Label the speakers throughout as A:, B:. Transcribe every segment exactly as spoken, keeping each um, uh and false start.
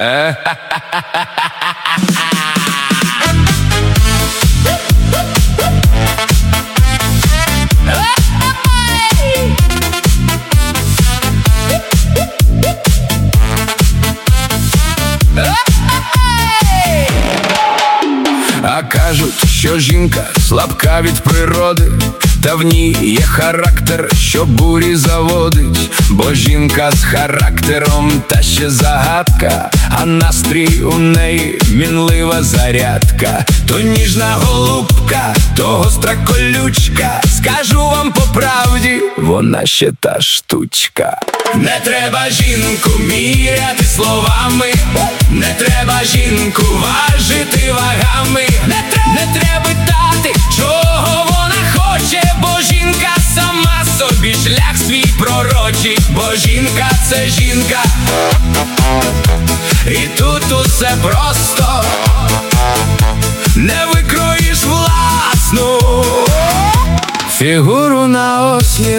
A: А кажуть, що жінка слабка від природи, та в ній є характер, що бурі заводить. Бо жінка з характером та ще загадка, а настрій у неї мінлива зарядка. То ніжна голубка, то гостра колючка, скажу вам по правді, вона ще та штучка. Не треба жінку міряти словами, не треба жінку важити вагами, не треба, не треба питати, чого вона хоче, бо жінка сама собі шлях свій пророчить. Бо жінка – це жінка, і тут усе просто, не викроїш власну фігуру на осліп.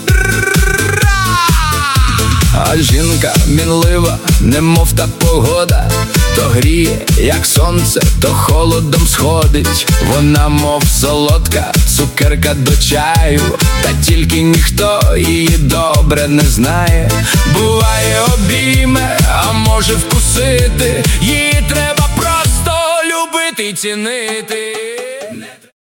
A: А жінка мінлива, немов та погода, то гріє, як сонце, то холодом сходить. Вона, мов солодка цукерка до чаю, та тільки ніхто її добре не знає. Буває обійме, а може вкусити, її треба просто любити й цінити.